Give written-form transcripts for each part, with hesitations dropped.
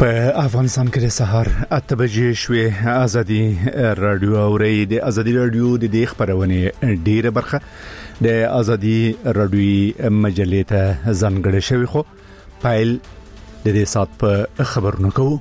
په افغانستان کې د سهار 8 بجې شوې ازادي رادیو اوري د ازادي رادیو د خبرونه ډیره برخه د ازادي رادیو مجلې ته ځانګړې شوی خو فایل د دې سات په خبرونه کوو.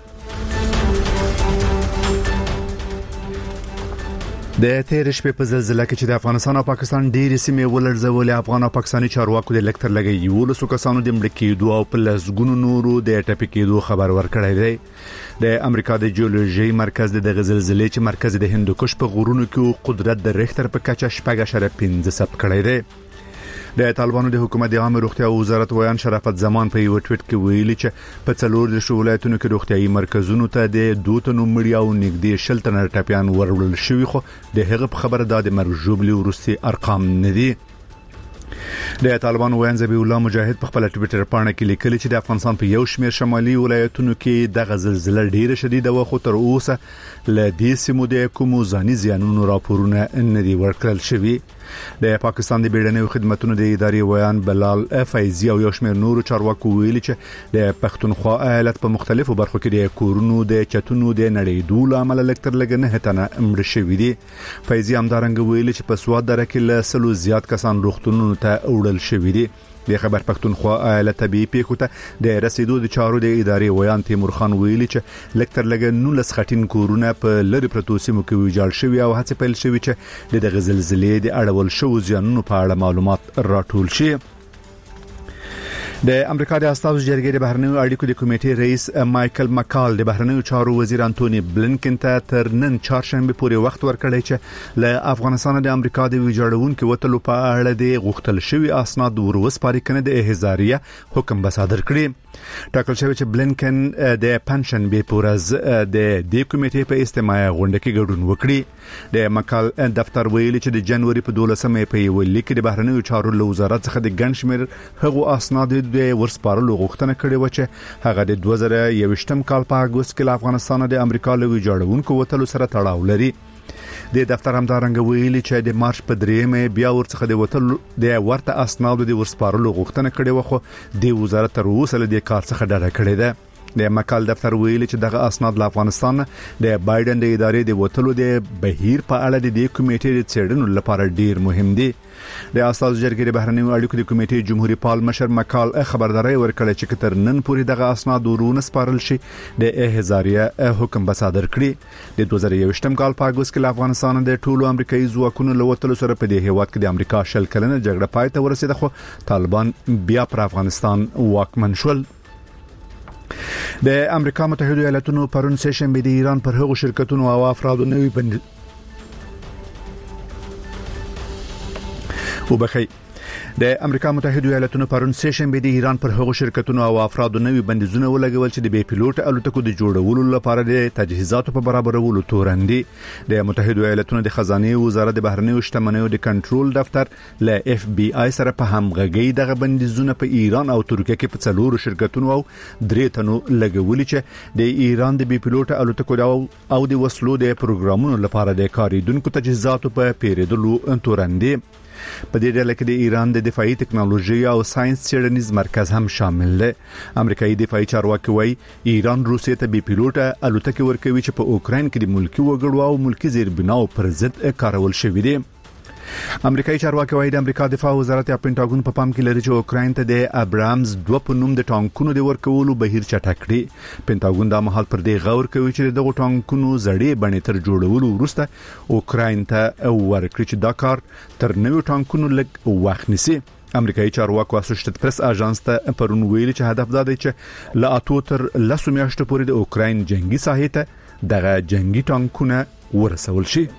د تیر شپې په زلزلې کې چې د افغانستان او پاکستان ډېری سیمې ولړزولې افغان او پاکستاني چارواکو د لکټر لګي یو لسو کسانو د مړ کېدو او په لسګونو نورو د ټپي کېدو خبر ورکړی دی. د امریکا د جیولوژي مرکز د زلزلې چې مرکز د هندوکش په غرونو کې قدرت د ریختر په کچه 5.5 ثبت کړی دی. د طالبانو د حکومت د عامه روغتیا وزارت ویان شرافت زمان په یو ټویټ کې ویلي چې په څلور د ولایتونو کې روغتيایي مرکزونو ته د دوتنو مړی او نږدې شلتن ټپيان ورول شوی خو د هغه په خبره د مرجوبلي ورسي ارقام نه دي. د طالبانو ویان زبی الله مجاهد په خپل ټویټر باندې کې لیکلي چې د افغانستان په یو شمېر شمالي ولایتونو کې د زلزلې ډیره شدیده و خو تر اوسه ل دې سیمو د کومو ځاني زیانونو راپورونه نه دي ورکړل شوی. د پاکستان د بیړنیو خدماتو د ادارې ویان بلال فیضی او یو شمېر نورو چارواکو ویلي چې د پښتونخوا ایالت په مختلفو برخو کې د کورونو د چتونو د نړیدو لامل لکټر لګنه هتنه امر شوی دي. فیضی همدارنګ ویلي چې په سواد دره کې له سلو زیات کسان روغتونونو ته وړل شوی دي. د خبر پښتونخوا ایالت طبي پیښو ته د رسیدو د چارو د ادارې ویان تیمور خان ویلي چې لکټر لګنه لس خټین کورونه په لری پروتو سیمو کې ویجاړ شوی او هڅه پیل شوی چې د زلزلې د اړول شو زیانونو په اړه معلومات راټول شي. د امریکا د استازو جرګې د بهرنیو اړیکو د کمیټې رئیس مایکل مکال د بهرنیو چارو وزیر انټونی بلنکن ته تر نن چهارشنبه پورې وخت ورکړی چې له افغانستان د امریکا د ویجاړونکو وټلو په اړه د غوښتل شوی اسناد وروسپاري کنه د احزاریه حکم به صادر کړي. ټاکل شوی چې بلنکن د پنځشنبه پورز د دې کمیټې په استماعي غونډه کې ګډون وکړي. د مکال دفتر ویلي چې د جنوري په 12مه په یو لیک د بهرنیو چارو وزارت څخه د ګنشمیر هغو اسناد د ورسپارلو غوښتنه کړې و چې هغه د 2021 کال په اگست کې افغانستان د امریکا له ویجاړونکو وټلو سره تړاو لري. د دفتر همدارنګ ویلي چې د مارچ په 3مه بیا ورڅخه د وټلو د ورته اسناد د ورسپارلو غوښتنه کړې و خو د وزارت تر اوسه له دې کار څخه ډډه کړې ده. د مکال دفتر ویلي چې دغه اسناد له افغانستان د بایدن د ادارې د وټلو د بهیر په اړه د دې کمیټې د څېړنو لپاره ډیر مهم دي. د استازو جرګې د بهرنیو اړیکو د کمیټې جمهوریت پال مشر مکال خبرداري ورکړه چې تر نن پورې دغه اسناد ورونه سپارل شي د احزاریه حکم به صادر کړي. د 2021 کال په اگست کې افغانستان د ټولو امریکایي ځواکونو له وټلو سره په دې هیواد کې د امریکا شل کلنه جګړه پای ته ورسېده خو طالبان بیا پر افغانستان واکمن شول. د امریکا متحده ایالاتونو پرون سه شنبه د ایران پر هغو شرکتونو او افرادو نوې بند وبخي د امریکا متحده ایالاتونو پرون سه شنبه د ایران پر هغو شرکتونو او افرادو نوې بندیزونه ولګول چې د بي پیلوټ الوتکو د جوړولو لپاره د تجهیزاتو په برابرولو تورندي. د متحده ایالاتونو د خزانه وزارت د بهرنیو شتمنیو د کنټرول دفتر له اف بي آی سره په همغږي دغه بندیزونه په ایران او ترکیه کې په څلورو شرکتونو او درې تنو لګولي چې د ایران د بي پیلوټ الوتکو او د وسلو د پروګرامونو لپاره د کاریدونکو تجهیزاتو په پیریدلو تورندي. په دې ډله کې د ایران د دفاعي ټکنالوژي او ساينس څېړنیز مرکز هم شامل دی. امریکایي دفاعي چارواکي وايي ایران روسیې ته بي پیلوټ الوتکې ورکوي چې په اوکراین کې د ملکی وګړو او ملکی زیربناو پر ضد کارول شوې دي. امریکایي چارواکي وايي د امریکا دفاع وزارت یا پینټاګون په پام کې لري چې اوکراین ته د ابرامز 2 په نوم د ټانکونو د ورکولو بهیر چټک کړي. پینټاګون د مهال پر دې غور کوي چې دغه ټانکونو زړې بڼې تر جوړولو وروسته اوکراین ته ورکړي چې دا کار تر نوو ټانکونو لږ وخت نیسي. امریکایي چارواکو اسوسییټډ پریس اژانس ته پرون ویلي چې هدف دا دی چې لا اتو تر 10 میاشتو پورې د اوکراین جنگي ساحې ته دغه جنگي ټانکونه ورسول شي.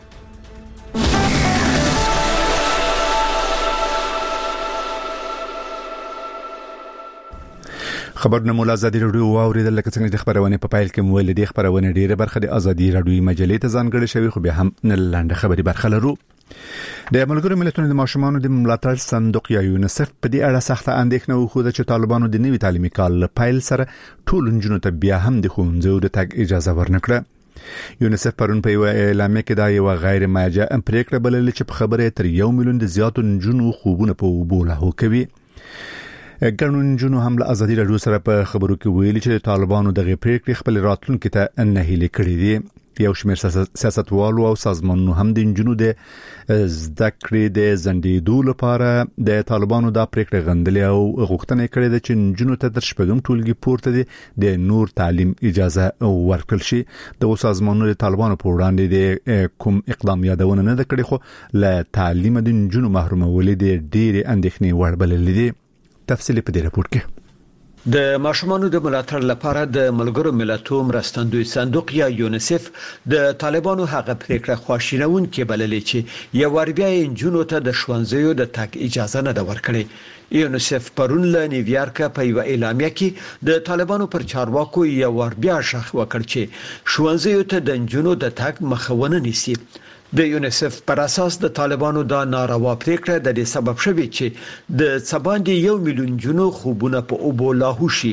خبرونه مولا ازادي رادیو واوریدل لکه څنګه چې خبرونه په پایل کې مول دي خبرونه ډیره برخه د ازادي رادیو مجلې ته ځانګړې شوی خو بیا هم نه لاندې خبري برخه لرو. د ملګرو ملتونو د ماشومانو د ملاتړ صندوق یا یونیسف په دې اړه سخته اندېښنه وښوده چې طالبانو د نوي تعلیمي کال پایل سره ټول نجونو ته بیا هم د ښوونځیو د تګ اجازه ورنکړه. یونیسف پرون په یو اعلامیه کې دا یو غیر ماجه پریکړه بللې چې په خبره تر 1 میلیون د زیاتو نجونو خوبونه په وبوله هو کوي. ګڼون جنو هم له ازادي راډیو سره په خبرو کې ویلي چې طالبانو دغه پریکړې خپل راتلونکو ته نه هلي کړې دي. یو شمېر سیاستوالو او سازمانونو هم د جنو د زده کړې د زندېدو لپاره د طالبانو د پریکړې غندلې او غوښتنه کړې ده چې جنو ته تر شپږم ټولګي پورته د نور تعلیم اجازه ورکړل شي. د سازمانونو د طالبانو په وړاندې د کوم اقدام یادونه نه کړې، خو له تعلیم د جنو محرومولې د ډېرې اندېښنې وړ بللې دي. تفصیل په دې راپور کې د ماشومانو د ملاتړ لپاره د ملګرو ملتونو مرستندوی صندوق یا یونیسف د طالبانو هغه پریکړه خواشینون کې بللې چې یو ور بیا انجونو ته د ښوونځیو د تګ اجازه نه ورکړي. یونیسف پرون له نیویارک په یو اعلامیه کې د طالبانو پر چارواکو یو ور بیا شخ وکړ چې ښوونځیو ته د انجونو د تګ مخاونه نیسي. د یونیسف پر اساس د طالبانو دا ناروا پریکړه د دې سبب شوی چې د څباندې 1 میلیون جنو خوبونه په اوبو لاهو شي.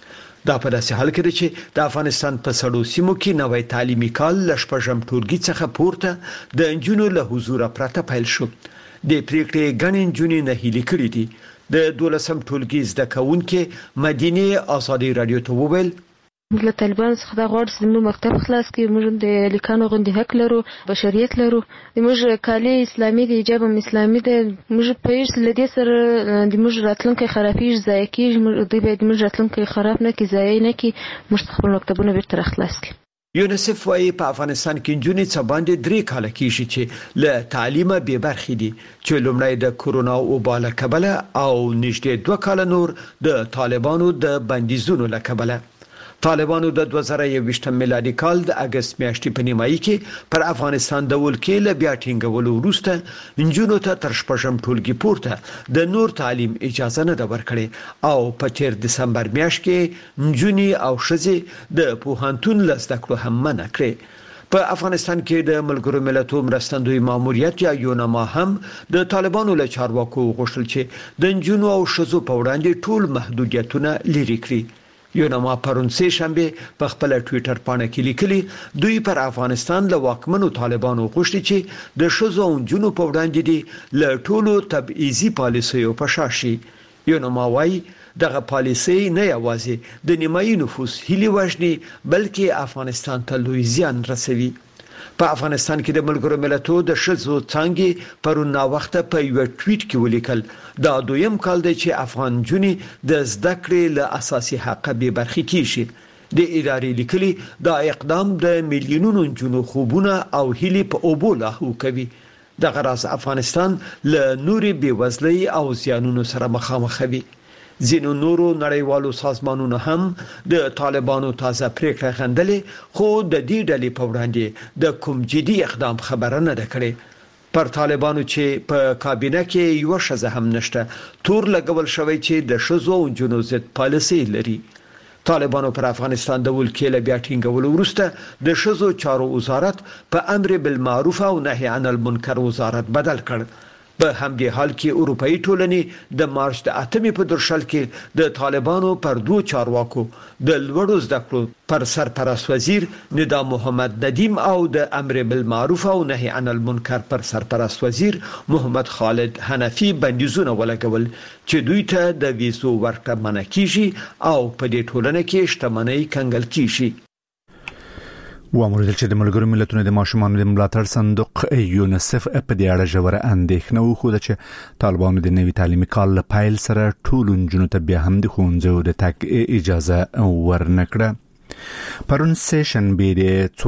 دا په داسې حال کې ده چې د افغانستان په سړو سیمو کې نوې تعلیمي کال لشپږم ټولګي څخه پورته د انجونو له حضور پرته پیل شو. د پریکړې غنین جونې نه هلي کړې دي. د 12م ټولګي زده کوونکې مدینه ازادي رادیو ته وویل موږ له طالبانو څخه دا غواړو چې موږ مکتب خلاص کړي، موږ د لیکانو غوندي حق لرو، بشریت لرو، موږ کالي اسلامي دی، حجاب اسلامي دی، موږ په هیڅ لدې سره د موږ راتلونکي خرابېږي، ضایع کېږي، دوی باید موږ راتلونکي خراب نه کړي، ضایع نه کړي، موږ خپل مکتبونه بیرته خلاص کړي. یونیسف وايي په افغانستان کې جونې څه باندې 3 کال کېږي چې له تعلیمه بې برخې دي، چې لومړی د کورونا وبا له کبله او نږدې 2 کال نور د طالبانو د بندیزونو له کبله. طالبانو د 2021 میلادي کال د اگست میاشتې په نیمایي کې پر افغانستان د ولکې له بیا ټینګولو وروسته انجونو ته تر شپږم ټولګي پورته د نور تعلیم اجازه نه ورکړي او په 13 دسمبر میاشت کې انجونی او ښځې د پوهنتون لزده کړو هم منع کړې. په افغانستان کې د ملګرو ملتونو مرستندوی ماموریت یا یونما هم د طالبانو له چارواکو غوښتل چې د انجونو او ښځو په وړاندې ټول محدودیتونه لرې کړي. یونما پرون سه شنبه په خپل ټوئیټر باندې کې لیکلي دوی پر افغانستان له واکمنو طالبانو غوښتي چې د ښځو او نجونو په وړاندې دي له ټولو تبعیضي پالیسیو په شا شي. یونما وايي دغه پالیسي نه یوازې د نیمایي نفوس هلي وژني بلکې افغانستان ته لوی زیان رسوي. په افغانستان کې د ملګرو ملتونو د ښځو څانګې پرون نا وخته په یو ټویټ کې ولیکل دا دویم کال دی چې افغان جونې د زده کړې له اساسي حق به برخې کیږي. د ادارې لیکلي دا اقدام د میلیونونو جنو خوبونه او هلي په اوبو لاهو کوي. دغه راز افغانستان له نوري بیوزلۍ او زیانونو سره مخامخ وي. ځینو نورو نړیوالو سازمانونو هم د طالبانو تازه پریکړه غندلې، خو د دې ډلې په وړاندې د کوم جدي اقدام خبره نه ده کړې. پر طالبانو چې په کابینه کې یو ښځه هم نشته تور لګول شوی چې د ښځو او نجونو ضد پالیسي لري. طالبانو پر افغانستان د ولکې له بیا ټینګولو وروسته د ښځو چارو وزارت په امر بالمعروف او نهي عن المنکر وزارت بدل کړ. په همدې حال کې اروپאי ټولنې د مارچ د 8 په درشل کې د طالبانو پر 2 چارواکو د لوړو زده کړو پر سرپرست وزیر ندا محمد ندیم او د امر بالمعروف او نهي عن المنکر پر سرپرست وزیر محمد خالد حنفي بندیزونه ولګول چې دوی ته د ویزو ورکړه منع کیږي او په دې ټولنه کې شتمنۍ کنګل کیږي. واموریدل چې د ملګرو ملتونو د ماشومانو د ملاتړ صندوق یونیسف په دې اړه ژوره اندېښنه وښوده چې طالبانو د نوي تعلیمي کال له پیل سره ټول نجونو ته بیا هم د ښوونځیو د تګ اجازه ورنکړه. پرون سیشن بي د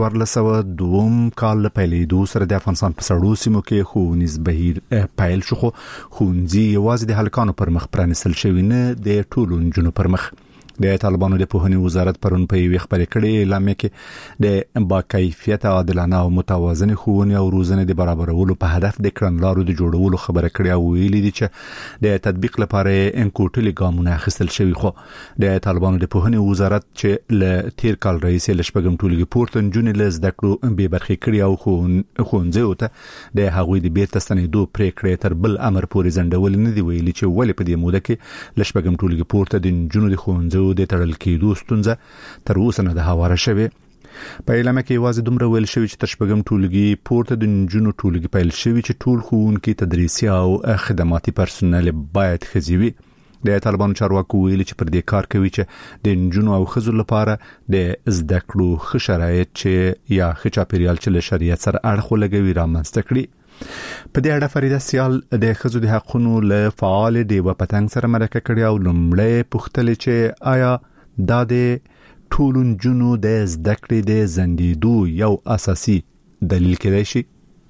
1402 کال له پیلېدو سره د افغانستان په سړو سیمو کې ښوونیز بهیر پیل شو، خو ښوونځي یوازې د هلکانو پر مخ پرانیستل شوي نه د ټولو نجونو پر مخ. د طالبانو د پوهنې وزارت پرون په یوه خبرې کړې اعلامیه کې د با کیفیت عادلانه او متوازنه ښوونې او روزنې د برابرولو په هدف د کړنلارو د جوړولو خبره کړې او ویلي دي چې د تطبیق لپاره انکوټلي ګامونه اخیستل شوي. خو د طالبانو د پوهنې وزارت چې له تیر کال رئیس لشپږم ټولګي پورته نجونې له زده کړو به برخې کړې او ښوونځیو ته د هغوی د بیرته ستنېدو پریکړې تر بل امر پورې ځنډول نه دی ویلي چې ولې په دې موده کې لشپږم ټولګي پورته د نجونو د ښوونځیو د تړل کېدو ستونزه تر اوسه نه ده هواره شوې. په اعلامیه کې یوازې دومره ویل شوی چې تر شپږم ټولګي پورته د نجونو ټولګي پیل شوی چې ټول ښوونکي، تدریسي او خدماتي پرسونل باید ښځې وي. د طالبانو چارواکو ویلي چې پر دې کار کوي چې د نجونو او ښځو لپاره د زده کړو ښه شرایط چې یا ښه چاپیریال چې له شریعت سره اړخ ولګوي رامنځته کړي. په دې اړه فریده سیال د ښځو د حقوقو له فعال ډیوه پتنګ سره مرکه کړې او لومړی پوښتنه چې آیا دا د ټولو نجونو د زده کړې د زندیدو یو اساسي دلیل کېدای شي؟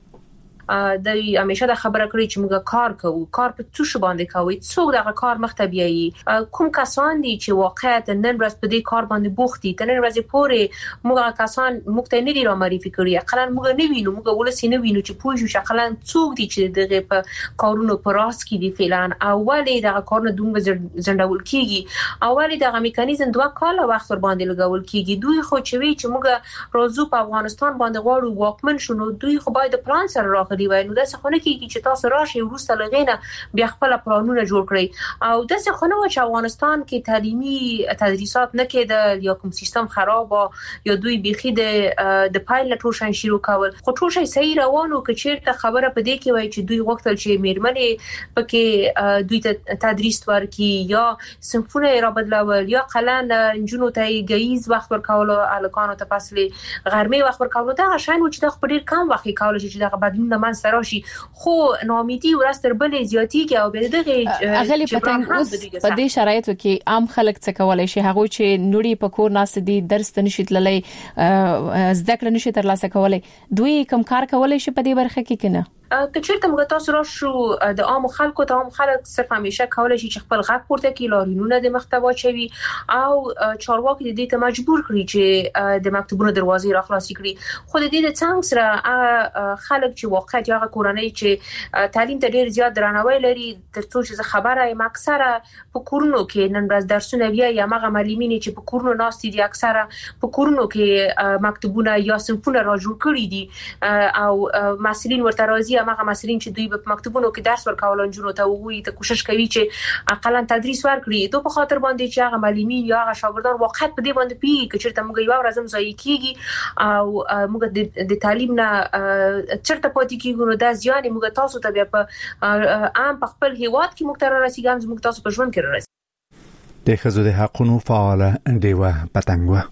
د همیشه د خبره کړی چې موږ کار کوو، کار په څه شو باندې کوي، څو دغه کار مخته بیایي، کوم کسان دي چې واقعا نن ورځ په دې کار باندې بوخت دي. تر نن ورځې پورې موږ کسان موږ ته نه دي را معرفي کړی، اقلا موږ نه وینو، موږ ولسی نه وینو چې پوه شو چې اقلا څوک دي چې دغه په کارونو پر راس کې دي. فعلا اولی دغه کارونه دومره زندول کیږي، اولی دغه میکانیزم 2 کال وخت ور باندې لګول کیږي. دوی خو چې وی چې موږ روزو په افغانستان باندې غواړو واکمن شونو، دوی خو باید پلان سره راغلي وای. نو داسې خونه کې چې تاسو راشي ورسته لغینه بیا خپل پلانونه جوړ کړئ، او داسې خونه و چې افغانستان کې تعلیمي تدریسات نه کېده یا کوم سیستم خراب یا دوی بيخي د پایلټ روشن شروع کول. خو ټول شي صحیح روانو که چیرته خبره پدې کې وای چې دوی وختل چې میرمنې پکې دوی ته تدریس ورکي یا صنفونه را بدلول یا قلن انجونو ته گیز وخت ورکول، الکانو ته پسلې غرمه وخت ورکول. دا شاین چې د خپل کم وخت کول چې د بدلون من سره شي، خو ناامیدي ورستر بلې زیاتیږي او به دغه اغلی پتنګ اوس په دې شرایطو کې عام خلک څه کولای شي؟ هغه چې نوري په کور ناس دي درس نشي تللی، زده کړه نشي ترلاسه کولای، دوی کوم کار کولای شي په دې برخه کې کنه؟ که چیرته موږ تاسو راشو د عام خلکو ته، عام خلک صرف همیشه کولای شي چې خپل غږ پورته کړي، لارینونه د محتوا چوي او چارواکي د دې ته مجبور کړي چې د مکتبونو دروازې را خلاصې کړي. خو د دې د څنګه سره خلک چې واقعا هغه کورنۍ چې تعلیم ته ډیر زیات درناوی لري، ترڅو چې خبره یم اکثره په کورونو کې نن ورځ درسونه بیا یا مغه معلمین چې په کورونو ناست دي، اکثره په کورونو کې مکتبونه یا صنفونه را جوړ کړي دي او مسؤلین ورته راځي هغه مسؤلین چې دوی په مکتبونو کې درس ورکول انجونو ته وغوي ته کوشش کوي چې اقلا تدریس ورکړي. دوی په خاطر باندې چې هغه معلمین یا هغه شاګردان واقعا په دې باندې پیږي چې چیرته موږ یو ورځم ځای کیږي او موږ د تعلیم نه چیرته پاتې کیږو، نو دا ځان موږ تاسو ته بیا په عام په خپل هیواد کې موږ تر رسیدګم موږ تاسو په ژوند کې راځي. د ښځو د حقوقو فعال ډیوه پتنګ.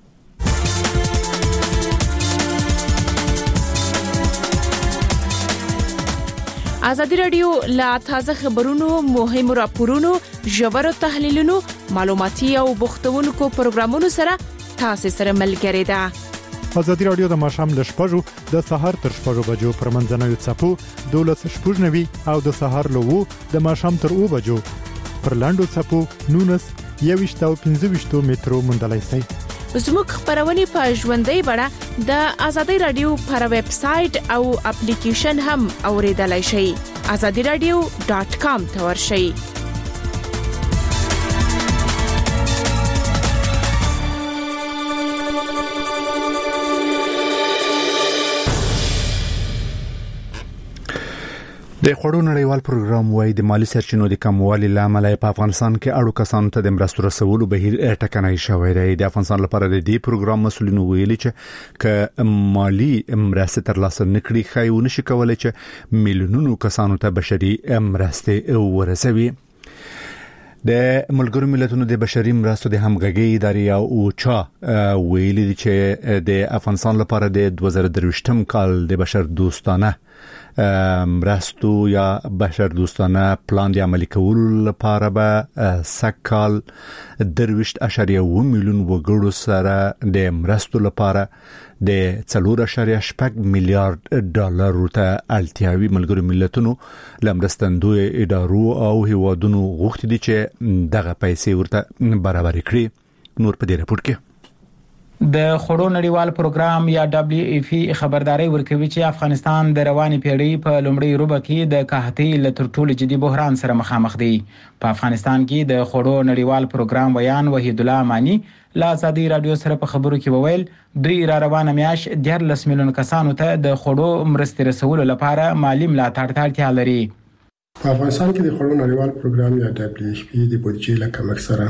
ازادي رادیو لا تازه خبرونو، مهمو راپورونو، ژورو تحلیلونو، معلوماتي او بوختونکو پروګرامونو سره تاسو سره ملګری ده. ازادي رادیو د ماښام ل 6:00 د سحر تر 6:00 بجو پر منځنوي څپو 12:90 او د سحر له 2 د ماښام تر 2 بجو پر لاندو څپو 19 او 15 مترو مندلای سي. زموږ خبرونه په ژوندۍ بڼه د ازادي رادیو پر ویب سټ او اپلیکیشن هم اوریدلای شئ. azadiradio.com ته ورشئ. د خوړو نړیوال پروګرام وايي د مالی سرچینو د کموالي لامل په افغانستان کې اړو کسانو ته د مرستو رسولو بهیر ټکنۍ شوی دی. د افغانستان لپاره د دې پروګرام مسولینو ویلي چې ک مالی مرسته ترلاسه نکړي خایو نشي کولای چې میلیونونو کسانو ته بشري مرسته ورسوي. د ملګرو ملتونو د بشري مرستو د همغږي ادارې او اوچا ویلي چې د افغانستان لپاره د 2023م کال د بشر دوستانه مرستو یا بشر دوستانه پلان د عملي کولو لپاره به سکال 23.1 میلیون وګړو سره د مرستو لپاره د 4.8 میلیارډ ډالر ته اړتیاوي. ملګرو ملتونو لمرستندوی ادارو او هیوادونو غوښتي دي چې دغه پیسې ورته برابر کړي. نور په دې راپور کې د خوړو نړیوال پروګرام یا WFP خبرداري ورکوي چې افغانستان د رواني پیړۍ په لومړۍ روبه کې د قحطۍ له تر ټولو جدي بحران سره مخامخ دی. په افغانستان کې د خوړو نړیوال پروګرام ویان وحید الله امانی لا ازادي رادیو سره په خبرو کې وویل دوی را روانه میاش 13 میلیون کسانو ته د خوړو مرستې رسولو لپاره مالی ملاتړ ته اړتیا لري. په افغانستان کې د خوړو نړیوال پروګرام یا WFP د بودیجې له کمښت سره